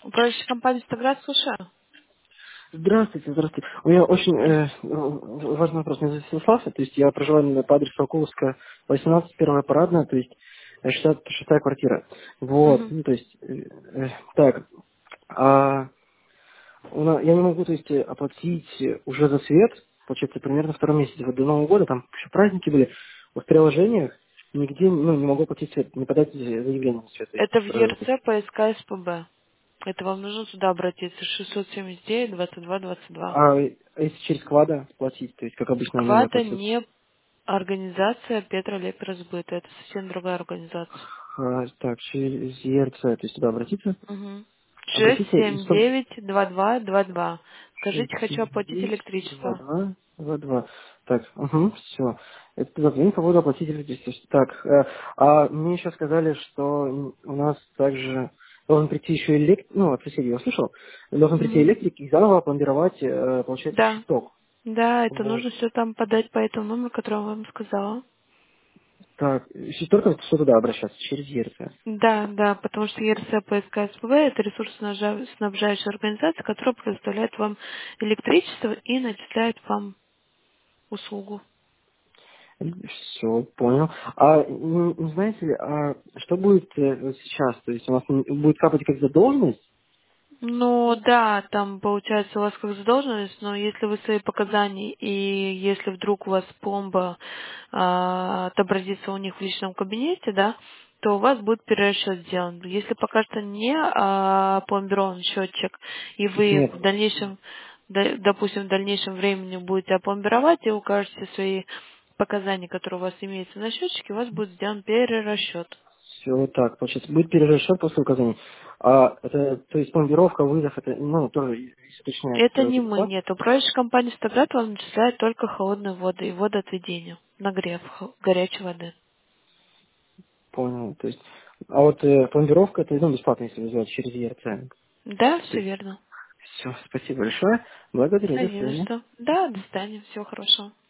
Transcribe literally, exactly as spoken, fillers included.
Управляющая компания «Стаград», слушаю. Здравствуйте, здравствуйте. У меня очень э, важный вопрос. Меня зовут Станислав, то есть я проживаю на- по адресу Окуловская, восемнадцать, первая парадная, то есть э, шестьдесят шестая квартира. Вот, Мгм. ну то есть, э, э, так, а у нас, я не могу, то есть, э, оплатить э, уже за свет, получается, примерно втором месяце, вот до Нового года, там еще праздники были, вот в приложениях нигде, ну, не могу оплатить свет, не подать заявление на свет, то есть, Это в э, то есть, ЕРЦ по СК СПБ. Это вам нужно туда обратиться. шестьсот семьдесят девять двадцать два двадцать два. а если через квада платить, то есть, как обычно они Квада оплатят. не организация Петра Леперсбыта. Это совсем другая организация. А, так, через ЕРЦ, то есть туда обратиться. Угу. шесть Обратиться и семь чтоб девять два два два два. шесть Скажите, хочу семь оплатить девять два электричество. два два два. Так, угу, все. Это туда звонить по поводу оплатить электричество. Так, э, а мне еще сказали, что м, у нас также должен прийти еще электрик, ну, от соседей я услышал, должен прийти Угу. электрик и заново опломбировать, э, получается, Да. щиток. Да, это Вот. нужно все там подать по этому номеру, который я вам сказала. Так, если только что туда обращаться, через ЕРЦ. Да, да, потому что ЕРС по СКСПВ — это ресурсоснабжающая организация, которая предоставляет вам электричество и начисляет вам услугу. Все, понял. А не, не знаете ли, а что будет э, вот сейчас? То есть у нас м, будет капать как задолженность? Ну да, там получается у вас как задолженность, но если вы свои показания и если вдруг у вас пломба а, отобразится у них в личном кабинете, да, то у вас будет перерасчет сделан. Если пока что не а, опломбирован счетчик, и вы Нет. в дальнейшем, да- допустим, в дальнейшем времени будете опломбировать и укажете свои показания, которые у вас имеются на счетчике, у вас будет сделан перерасчет. Все так, получается, будет перерасчет после указаний. А это, то есть пломбировка, вызов, это, ну, тоже, если уточнять, Это это не мы, бесплатно? нет. Управляющая компания «Стаград» вам начисляет только холодные воды и водоотведение, нагрев х- горячей воды. Понял. То есть, а вот э, пломбировка, это, ну, бесплатно, если вызывать через ЕРЦ. Да, То все есть, верно. все, спасибо большое. Благодарю, Да до не за свидания. что. Да, до свидания. Всего хорошего.